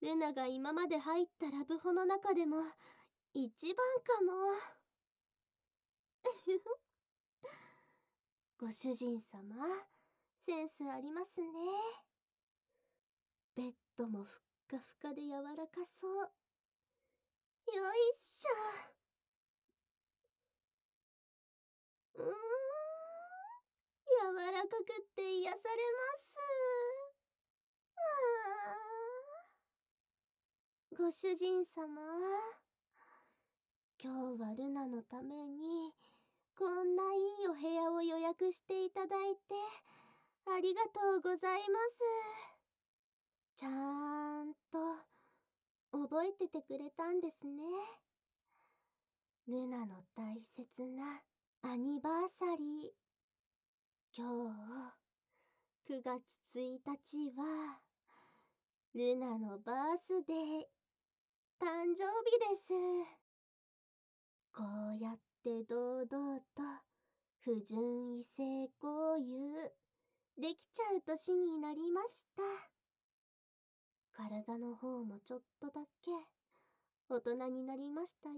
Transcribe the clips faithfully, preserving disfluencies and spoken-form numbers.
ルナが今まで入ったラブホの中でも一番かも。ご主人様、センスありますね。ベッドもふっかふかで柔らかそう。よいしょ。うーん、柔らかくって癒されます。あー、ご主人様、今日はルナのためにこんないいお部屋を予約していただいてありがとうございます。ちゃーんと覚えててくれたんですね。ルナの大切なアニバーサリー。今日くがつついたちはルナのバースデー、誕生日です。こうやって堂々と不純異性交友できちゃう年になりました。体の方もちょっとだけ大人になりましたよ。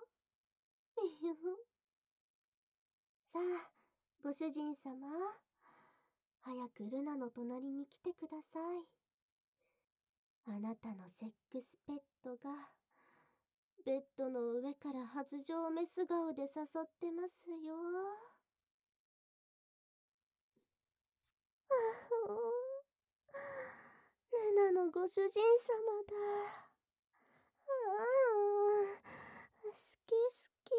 さあ、ご主人様、早くルナの隣に来てください。あなたのセックスペットがベッドの上から発情メス顔で誘ってますよ。ルナのご主人様だ。好き好き。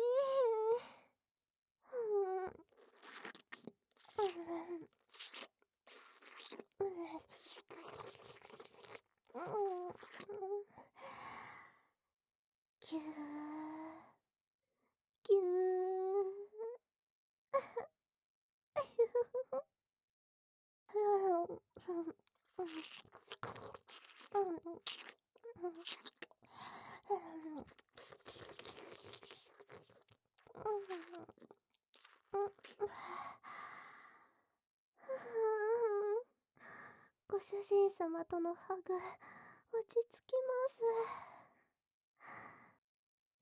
キューキュご主人様とのハグ、落ち着きます。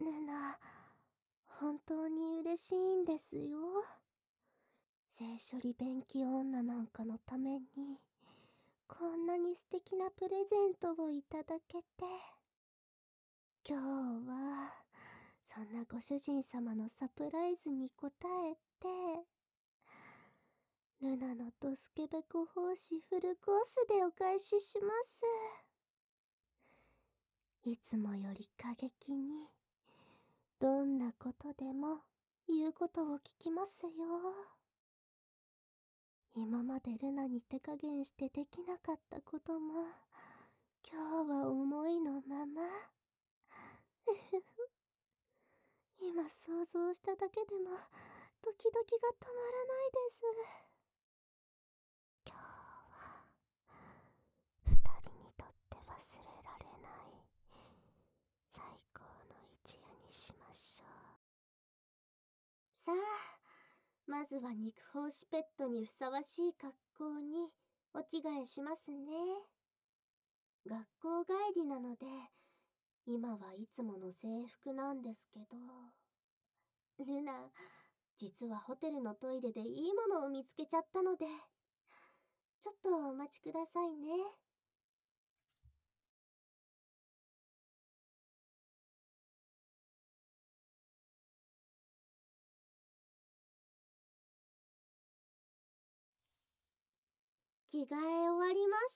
ルナ、本当に嬉しいんですよ。性処理便器女なんかのために、こんなに素敵なプレゼントをいただけて。今日は、そんなご主人様のサプライズに応えて、ルナのドスケベコ奉仕フルコースでお返しします。いつもより過激に、どんなことでも言うことを聞きますよ。今までルナに手加減してできなかったことも、今日は思いのまま。今想像しただけでもドキドキが止まらないです。今日は二人にとって忘れられない最高の一夜にしましょう。さあ、まずは肉胞子ペットにふさわしい格好にお着替えしますね。学校帰りなので今はいつもの制服なんですけど、ルナ、実はホテルのトイレでいいものを見つけちゃったので、ちょっとお待ちくださいね。着替え終わりました。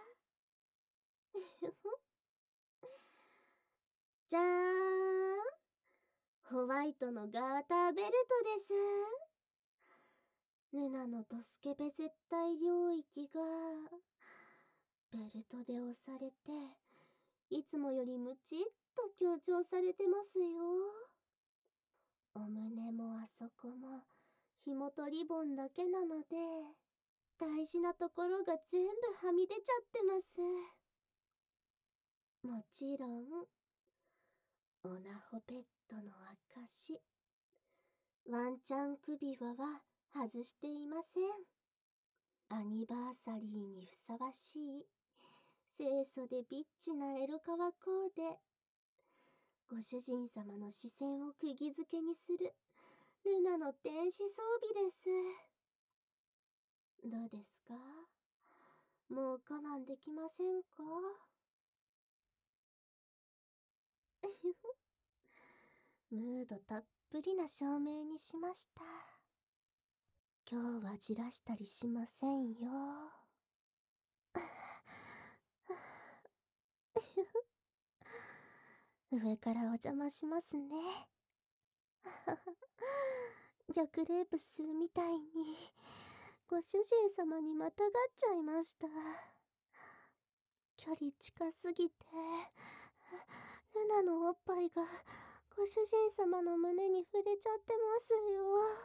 じゃーん、ホワイトのガーターベルトです。ルナのドスケベ絶対領域がベルトで押されて、いつもよりムチっと強調されてますよ。お胸もあそこも紐とリボンだけなので、大事なところが全部はみ出ちゃってます。もちろんオナホペットの証、ワンチャン首輪は外していません。アニバーサリーにふさわしい清楚でビッチなエロ革コーデ。ご主人様の視線を釘付けにするルナの天使装備です。どうですか？もう我慢できませんか？ムードたっぷりな照明にしました。今日はじらしたりしませんよ。上からお邪魔しますね。逆レイプするみたいにご主人様にまたがっちゃいました。距離近すぎてルナのおっぱいがご主人様の胸に触れちゃってますよ。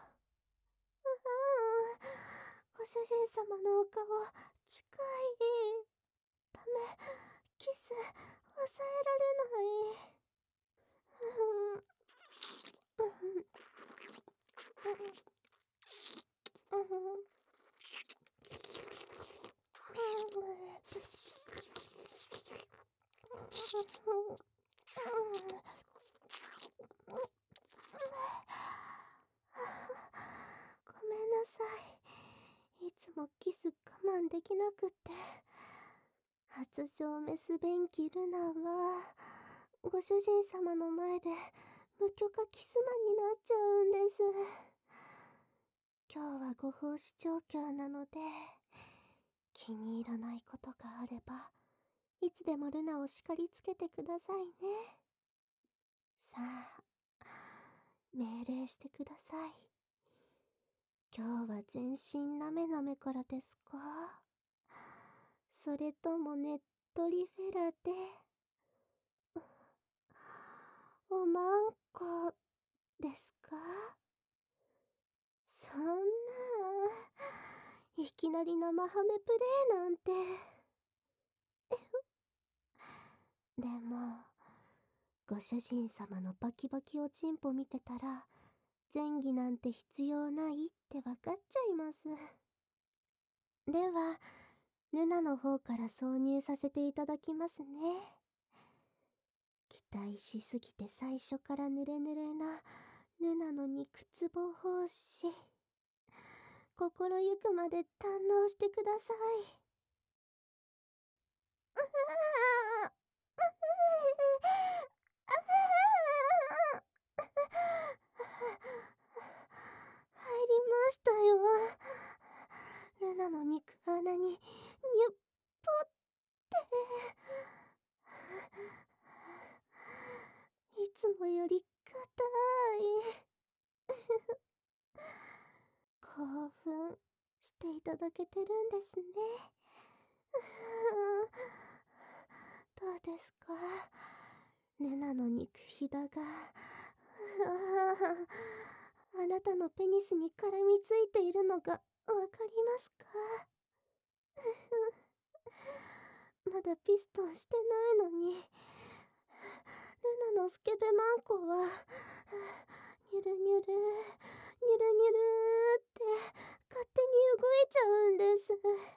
ご主人様のお顔近い。ダメ、キス抑えられない。ごめんなさい。いつもキス我慢できなくって。発情メス便器ルナはご主人様の前で無許可キス魔になっちゃうんです。今日はご奉仕調教なので、気に入らないことがあればいつでもルナを叱りつけてくださいね。さあ、命令してください。今日は全身なめなめからですか？それともねっとりフェラでおまんこですか？そんな、いきなり生ハメプレイなんて。でもご主人様のバキバキおちんぽ見てたら前儀なんて必要ないってわかっちゃいます。ではルナの方から挿入させていただきますね。期待しすぎて最初からヌレヌレなルナの肉つぼ奉仕、心ゆくまで堪能してください。入りましたよ。ルナの肉穴にニュッポっていつもより硬い。興奮していただけてるんですね。どうですか？ルナの肉ひだがあなたのペニスに絡みついているのがわかりますか？まだピストンしてないのにルナのスケベマンコはニュルニュルニュルニュルって勝手に動いちゃうんです。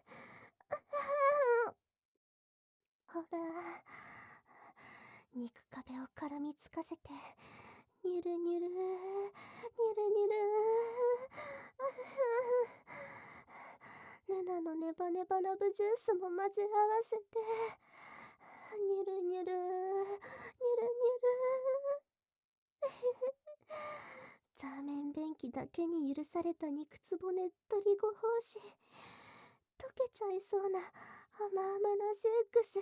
ほら、肉壁を絡みつかせてニュルニュルニュルニュルルナのネバネバラブジュースも混ぜ合わせてニュルニュルニュルニュルザーメン便器だけに許された肉つぼねっとりご奉仕、溶けちゃいそうな甘々なセックス。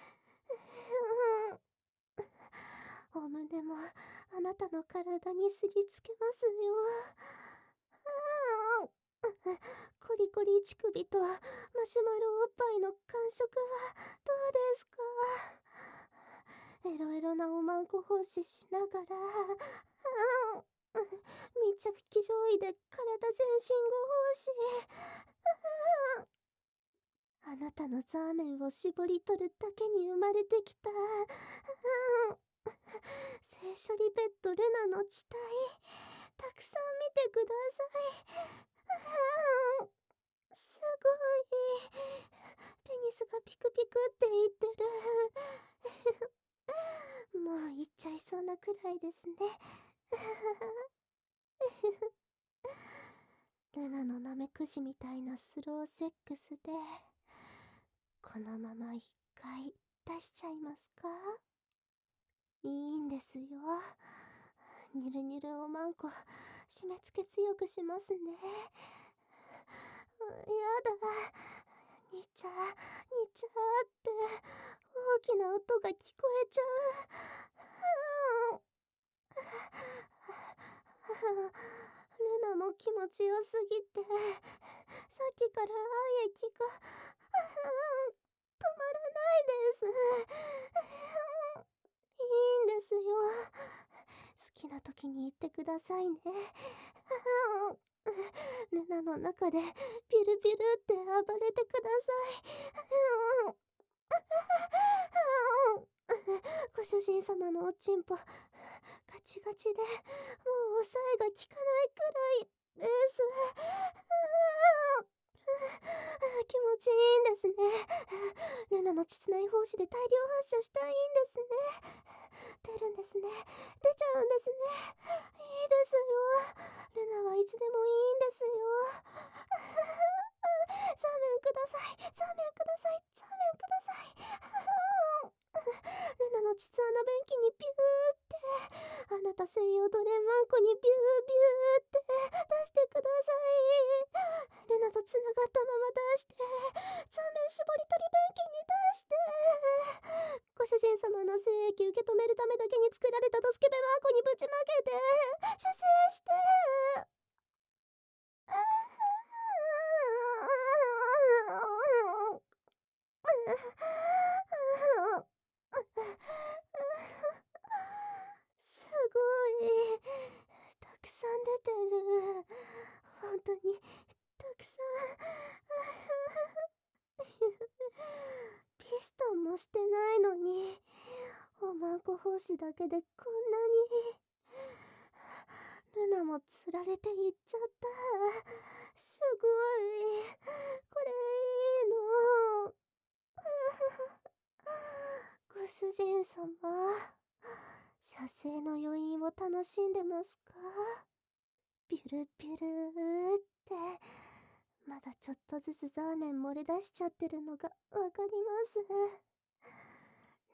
お胸もあなたの体にすりつけますよ。コリコリ乳首とマシュマロおっぱいの感触はどうですか？エロエロなおまんこ奉仕しながら密着騎乗位で体全身ご奉仕。あなたのザーメンを絞り取るだけに生まれてきた性処理ベッドルナの地帯、たくさん見てください。すごい。 ニスがピクピクって言ってる。もう言っちゃいそうなくらいですね。ルナのナメクジみたいなスローセックスで、このまま一回出しちゃいますか？いいんですよ。ニュルニュルおまんこ、締め付け強くしますね。やだ。にちゃ、にちゃって大きな音が聞こえちゃう。ルナも気持ちよすぎて、さっきから愛液が止まらないです。いいんですよ。好きな時に言ってくださいね。ルナの中でビルビルって暴れてください。ご主人様のおちんぽガチガチで、もう抑えが効かないくらいです。気持ちいいんですね。ルナの膣内胞子で大量発射したいんですね。出るんですね。出ちゃうんですね。いいですよ。ルナはいつでもいいんですよ。ザーメンください。ザーメンください。ザーメンください。ルナの膣穴便器にビューって、あなた専用ドレンマンコにビュービューって出してください。ルナとつながったまま出して、ザーメン絞り取り便器に出して、ご主人様の精液受け止めるためだけに作られたドスケベマンコにぶちまけて、射精して、すごい、たくさん出てる。本当にたくさん。ピストンもしてないのに、おまんこ胞子だけでこんなに。ルナもつられていっちゃった。すごい、これいいの。ご主人様、射精の余韻を楽しんでますか？ビュルビュルって、まだちょっとずつザーメン漏れ出しちゃってるのがわかります。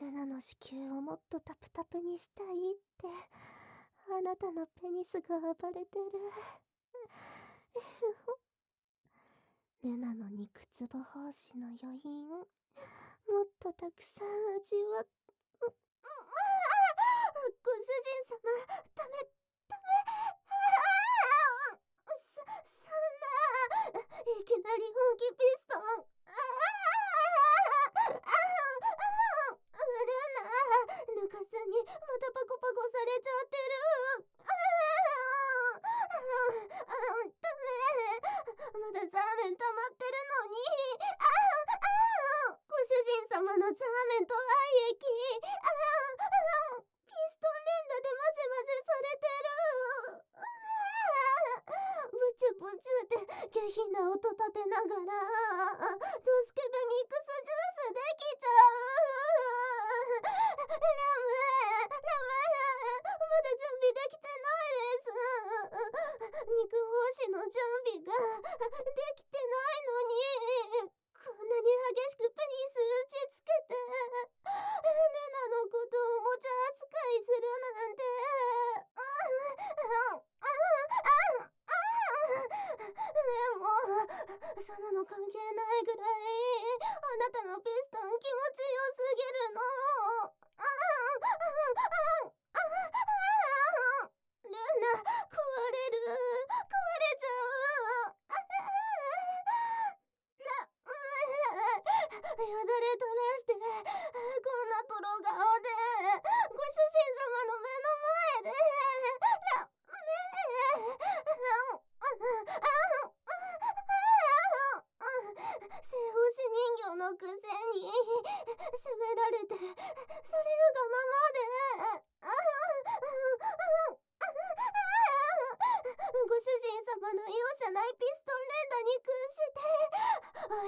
ルナの子宮をもっとタプタプにしたいって、あなたのペニスが暴れてる。ルナの肉つぼ胞子の余韻、もっとたくさん味わっ、ご主人様、ダメ、ダメ、そ、そんな、いきなり本気ピストン。ルナ、抜かずにまたパコパコされちゃってる。ダメ、まだザーメン溜まってるのに。ご主人様のザーメンと愛液、ピストン連打で混ぜ混ぜされてる。ブチュブチュって下品な音立てながら、ドスケベミックスジュースできちゃう。ラム、ラム、まだ準備できてないです。肉胞子の準備ができてないのに、こんなに激しくペニス打ちつけて、ルナのことをおもちゃ扱いするなんて。でも、そんなの関係ないぐらい、あなたのピストン気持ちよすぎるの。ルナ、壊れる。壊れちゃう。よだれ垂らして、こんなトロ顔で、ご主人様の目の前で、ラメ正方子人形のくせに、責められて、されるがままで、ご主人様の容赦ないピストン連打に屈して、愛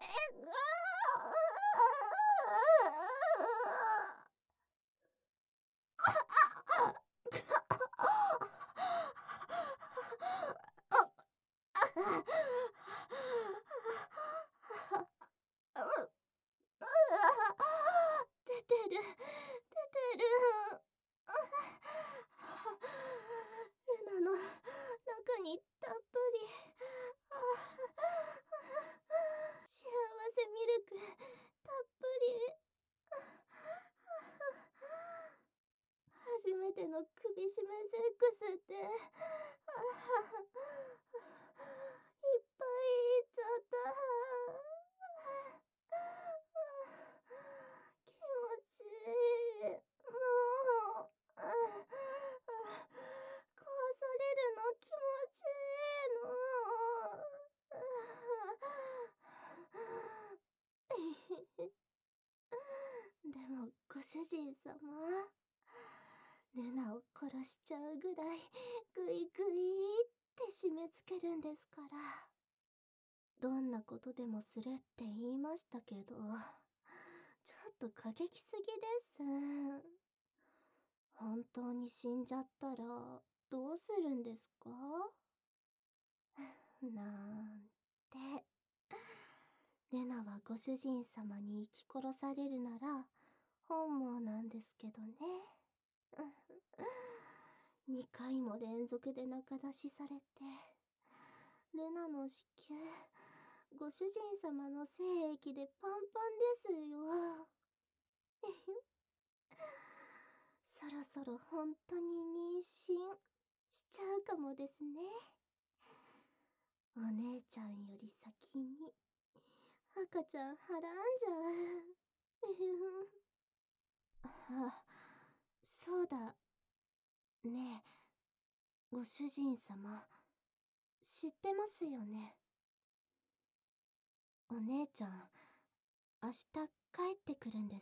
出てる、出てる。ルナの中にたっぷり。幸せミルク、たっぷり。初めての首絞めセックスって、いっぱいいっちゃった。気持ちいい。もう、壊されるの気持ちいいの。でもご主人様、ルナを殺しちゃうぐらいグイグイって締め付けるんですから。どんなことでもするって言いましたけど、ちょっと過激すぎです。本当に死んじゃったらどうするんですか？なんて。レナはご主人様に生き殺されるなら本望なんですけどね。にかいも連続で中出しされて、レナの子宮、ご主人様の精液でパンパンですよ。そろそろ本当に妊娠しちゃうかもですね。お姉ちゃんより先に赤ちゃんはらんじゃう。あ、そうだ。ねえ、ご主人様、知ってますよね。お姉ちゃん、明日帰ってくるんです。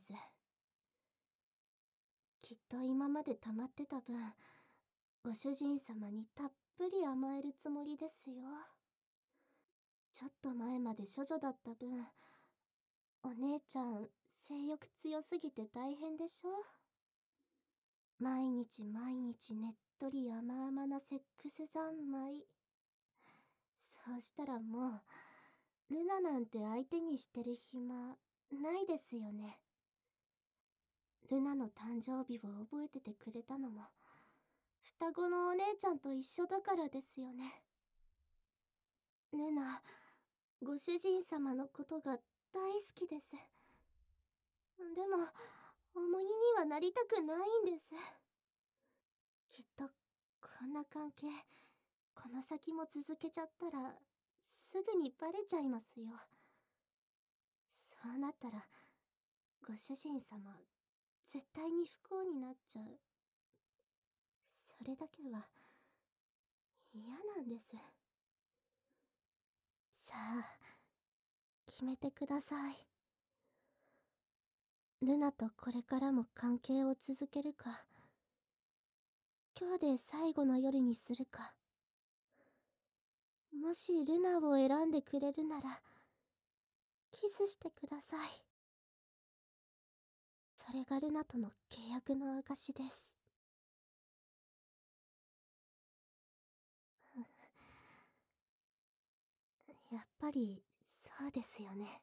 きっと今まで溜まってた分、ご主人様にたっぷり甘えるつもりですよ。ちょっと前まで処女だった分、お姉ちゃん性欲強すぎて大変でしょ。毎日毎日ねっとり甘々なセックス三昧。そうしたらもルナなんて相手にしてる暇ないですよね。ルナの誕生日を覚えててくれたのも双子のお姉ちゃんと一緒だからですよね。ルナ、ご主人様のことが大好きです。でも重荷にはなりたくないんです。きっとこんな関係この先も続けちゃったらすぐにバレちゃいますよ。そうなったらご主人様絶対に不幸になっちゃう。それだけは嫌なんです。さあ決めてください。ルナとこれからも関係を続けるか、今日で最後の夜にするか。もしルナを選んでくれるならキスしてください。それがルナとの契約の証です。やっぱりそうですよね。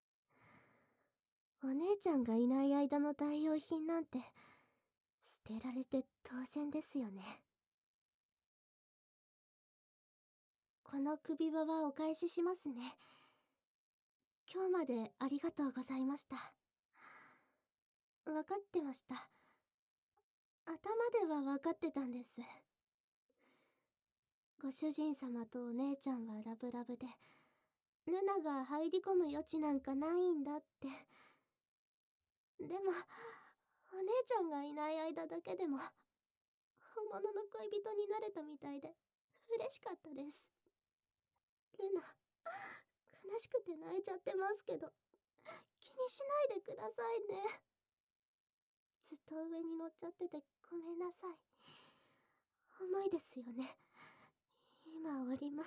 お姉ちゃんがいない間の代用品なんて捨てられて当然ですよね。この首輪はお返ししますね。今日までありがとうございました。分かってました。頭では分かってたんです。ご主人様とお姉ちゃんはラブラブでルナが入り込む余地なんかないんだって。でもお姉ちゃんがいない間だけでも本物の恋人になれたみたいで嬉しかったです。ルナ、悲しくて泣いちゃってますけど気にしないでくださいね。ずっと上に乗っちゃっててごめんなさい。重いですよね。今終わりま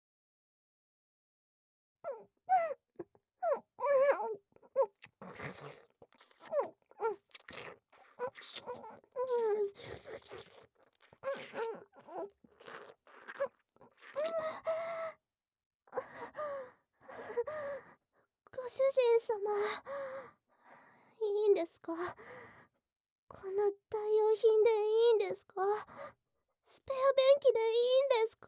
ご主人様、いいんですか？こんな代用品でいいんですか？スペア便器でいいんですか？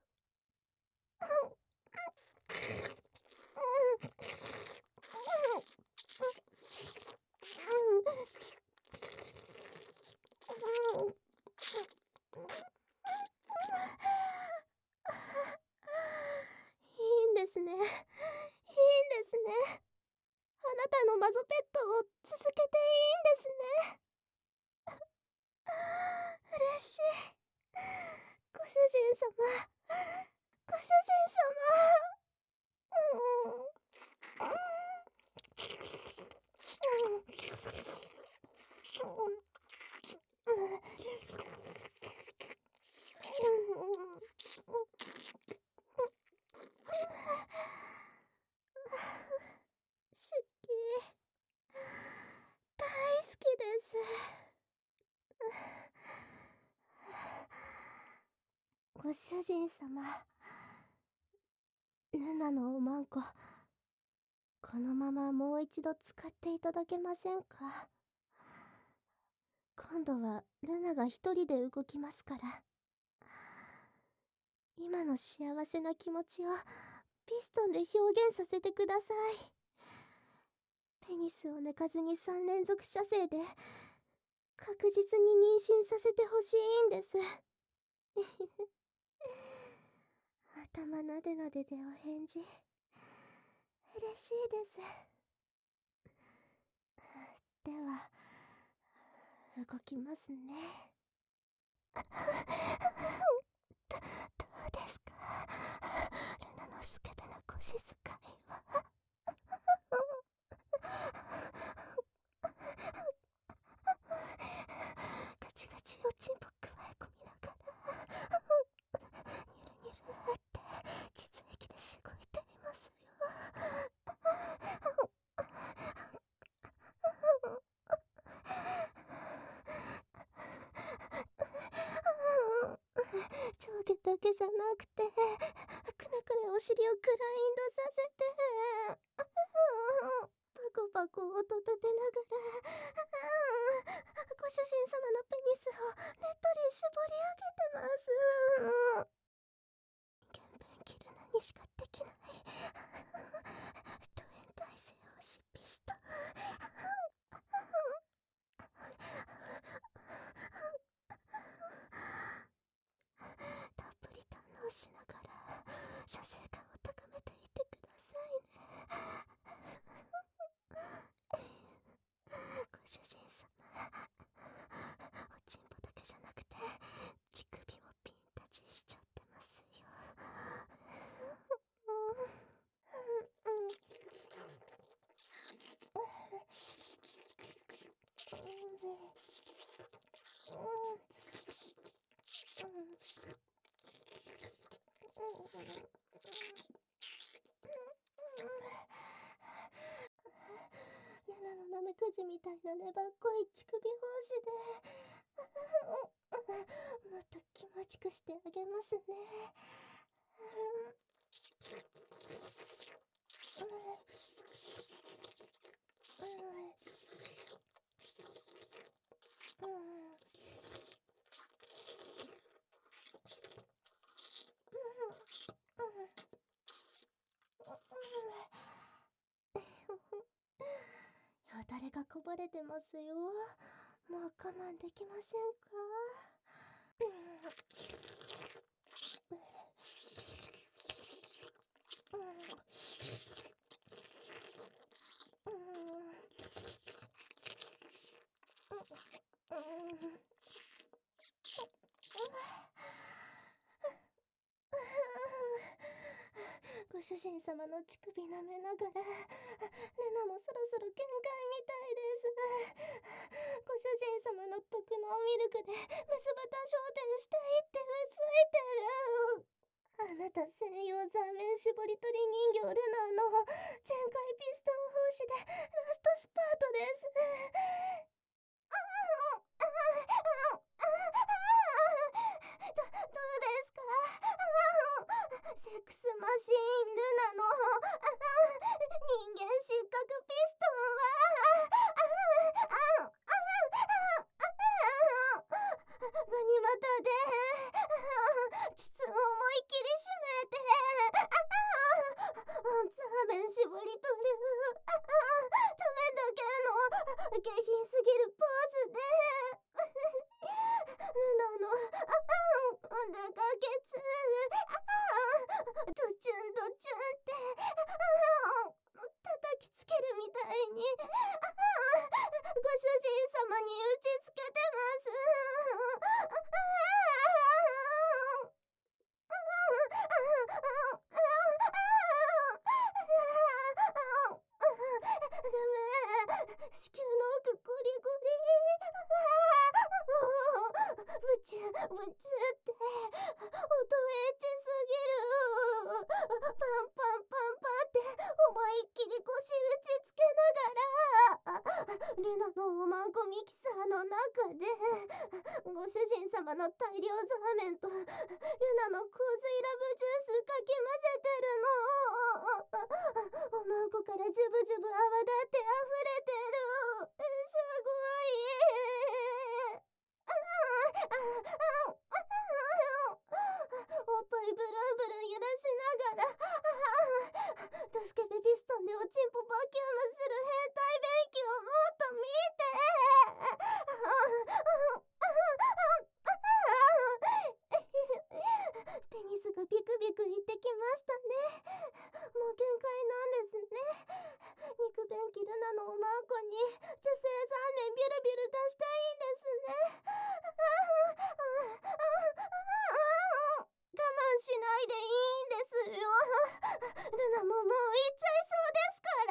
いいんですね。いいんですね。あなたのマゾペットを続けていいんですね。嬉しい。ご主人様、ご主人様。シッキー、大好きです。ご主人様、ルナのおまんこ、このままもう一度使っていただけませんか？今度はルナが一人で動きますから。今の幸せな気持ちをピストンで表現させてください。ペニスを抜かずにさん連続射精で確実に妊娠させてほしいんです。頭なでなででお返事嬉しいです。では動きますね。ど、どうですか、ルナのスケベな腰使いは。ガチガチおちんぽくわえ込みながらニュルニュルって実液でしごいていますよ。上下だけじゃなくて首ねくねお尻をグラインドさせて、パコパコ音立てながら、ご主人様のペニスをねっとり絞り上げてます。原文切るなにしかできないド変態性をしピスト。たっぷり堪能しながら射精感を高めていってくださいね。ご主人様、おちんぽだけじゃなくて乳首もピン立ちしちゃってますよ。レナのナメクジみたいな粘っこい乳首奉仕でもっと気持ちくしてあげますね。よだれがこぼれてますよ。もう我慢できませんか？ご主人様の乳首舐めながら、レナもそろそろ限界みたいです。ご主人様の特納ミルクでメスバタ昇天したいってうついてる。あなた専用ザーメン絞り取り人形ルナの全開ピストン奉仕でラストスパートです。ど、どうですか？セックスマシーンルナの人間失格ピストンはガニ股で膣を思いっきり締めてザーメン絞り取るためだけの下品すぎるポーズでルナの出かけつドチュンドチュンって叩きつけるみたいにご主人様に打ちつけてます。ダメ、子宮の奥ゴリゴリブチュブチュって音エッチすぎる。パンパンパンパンって思いっきり腰打ちつけながらルナのおまんこミキサーの中でご主人様の大量ザーメンとルナの洪水ラブジュースかき混ぜてるの。おまんこからジュブジュブ泡立って溢れてる。すごい。おっぱいブルンブルン揺らしながらドスケベピストンでおちんぽバキュームする変態便器をもっと見て。ペニスがビクビクいってきましたね。もう限界なんですね。肉便器ルナのおまんこに女性ザーメンビュルビュル出したいんですね。我慢しないでいいんですよ。ルナももう行っちゃいそうですから。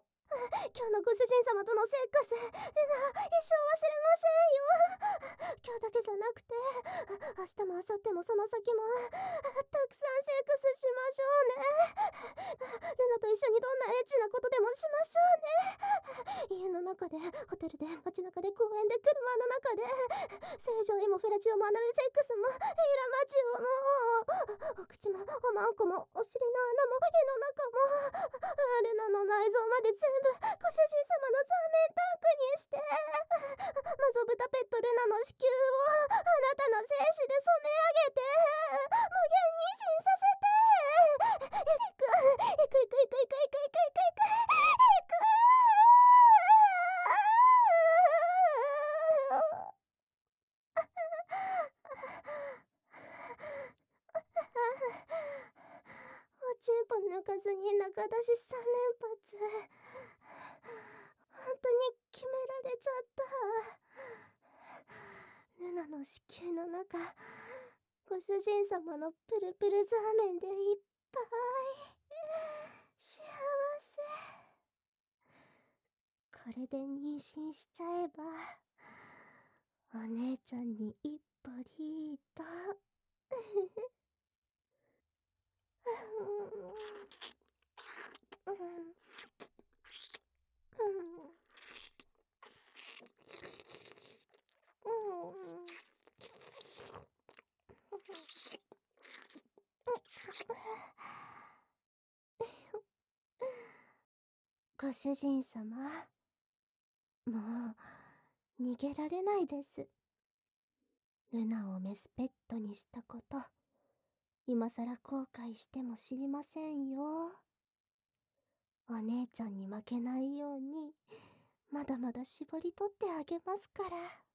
今日のご主人様とのセックス、ルナ一生忘れませんよ。今今日だけじゃなくて、明日も明後日もその先も、たくさんセックスしましょうね。ルナと一緒にどんなエッチなことでもしましょうね。家の中で、ホテルで、街中で、公園で、車の中で、正常位もフェラチオもアナルセックスも、イラマチオも、お口も、おまんこも、お尻の穴も、胃の中も、ルナの内臓まで全部、ご主人様のザーメンタンクにして、マゾブタペットルナの子宮を、あなたの精子で染め上げて、無限妊娠させて、いく、いくいくいくいくいくいくいくいくいくおちんぽ抜かずに中出しさん連発。本当に決められちゃった。ルナの子宮の中、ご主人様のプルプルザーメンでいっぱい。幸せ。これで妊娠しちゃえば、お姉ちゃんに一歩リード。ご主人様、もう逃げられないです。ルナをメスペットにしたこと、今さら後悔しても知りませんよ。お姉ちゃんに負けないように、まだまだ絞り取ってあげますから。